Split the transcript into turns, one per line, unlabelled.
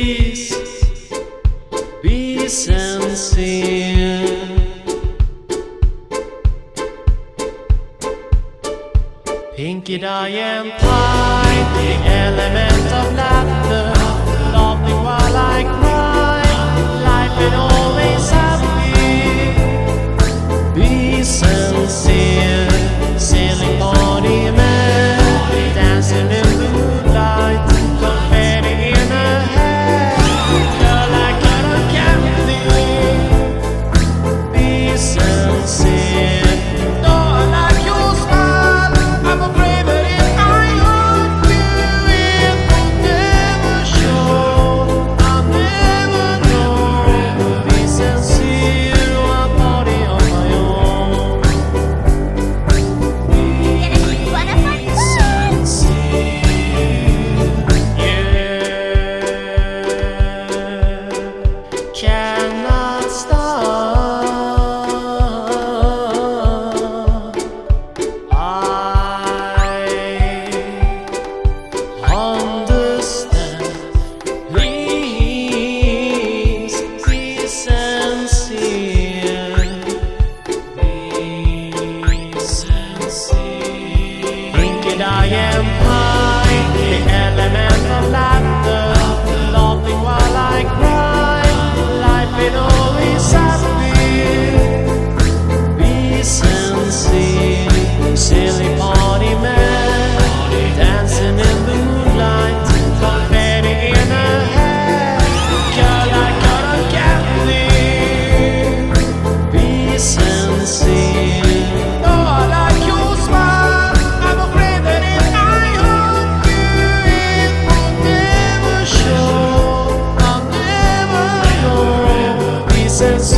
Please be sincere. Pinky die and pie, the element of laughter, laughing while I cry. Life ain't always happy. Be sincere, sailing body man, dancing in the moonlight, confetti in her hair. Girl like cotton candy. Be sincere. Though I like your smile, I'm afraid that if I hurt you, it will never show. I'll never know. Be sincere, one body on my own. Be sincere, yeah. Cannot stop. I understand. Please be sincere. Be sincere. Pinky die and pie, the element of laughter, laughing while I cry. Life ain't always happy. Be sincere, silly party man, dancing in the moonlight, confetti in her hair. Girl like cotton candy. Be sincere. Though I like your smile, I'm afraid that if I hurt you, it will never show. I'll never know. Be sincere.